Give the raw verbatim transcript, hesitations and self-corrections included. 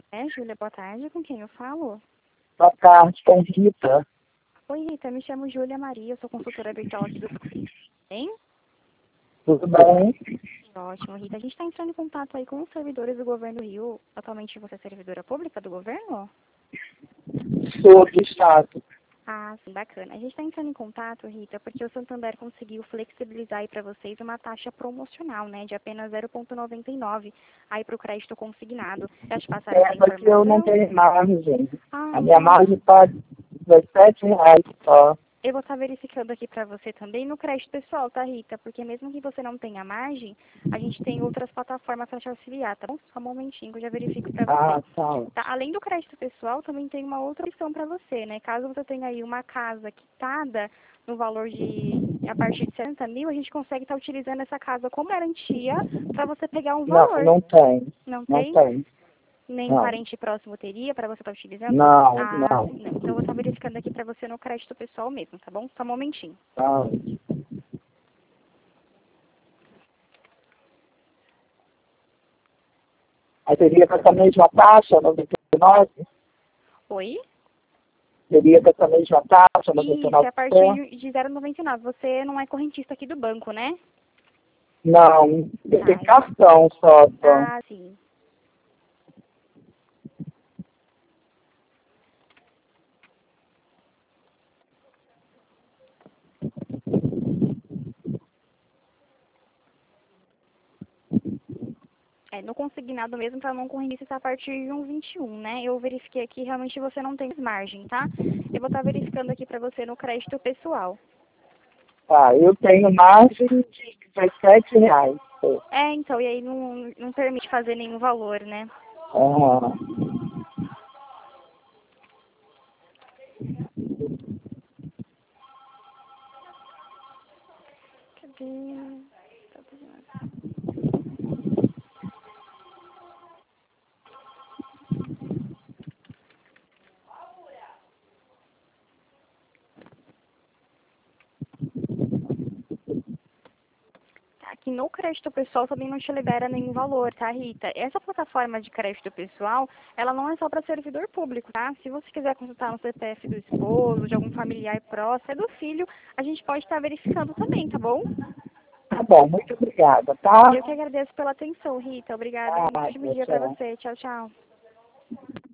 É, Júlia, boa tarde. Com quem eu falo? Boa tarde, com Rita. Oi, Rita. Me chamo Júlia Maria. Eu sou consultora virtual aqui do Bem? Tudo bem? Ótimo, Rita. A gente está entrando em contato aí com os servidores do Governo do Rio. Atualmente você é servidora pública do governo? Sou do Estado. Ah, sim, bacana. A gente está entrando em contato, Rita, porque o Santander conseguiu flexibilizar aí para vocês uma taxa promocional, né, de apenas zero vírgula noventa e nove aí para o crédito consignado. Já te passaram essa É, porque eu não informação? tenho margem. Ah, A minha então margem está dezessete reais só. eu vou estar verificando aqui para você também no crédito pessoal, tá, Rita? Porque mesmo que você não tenha margem, a gente tem outras plataformas para te auxiliar, tá bom? Só um momentinho que eu já verifico para você. Ah, tá. Tá? Além do crédito pessoal, também tem uma outra opção para você, né? Caso você tenha aí uma casa quitada no valor de a partir de sessenta mil, a gente consegue estar utilizando essa casa como garantia para você pegar um Não, valor. não tem. Não Não tem? tem. Nem Não. parente próximo teria para você estar utilizando? Não, Ah, não. sim, não. Então eu vou estar verificando aqui para você no crédito pessoal mesmo, tá bom? Só um momentinho. Tá. Aí teria com essa mesma taxa, noventa e nove? Oi? Teria com essa mesma taxa, Isso, é a noventa e nove por partir cento? de zero vírgula noventa e nove. Você não é correntista aqui do banco, né? Não, eu Tá. tenho cartão só, então. Ah, sim. É, no consignado mesmo, para não correntista, está a partir de um vinte e um, né? Eu verifiquei aqui, realmente você não tem margem, tá? Eu vou estar verificando aqui para você no crédito pessoal. Tá, eu tenho margem de dezessete reais. Pô. É, então, e aí não, não permite fazer nenhum valor, né? Ah, Cadê? Tá fazendo- Aqui no crédito pessoal também não te libera nenhum valor, tá, Rita? Essa plataforma de crédito pessoal, ela não é só para servidor público, tá? Se você quiser consultar no C P F do esposo, de algum familiar próximo, é do filho, a gente pode estar verificando também, tá bom? tá bom, muito obrigada, tá? Eu que agradeço pela atenção, Rita. Obrigada. Um Ah, ótimo dia para tchau. você. Tchau, tchau.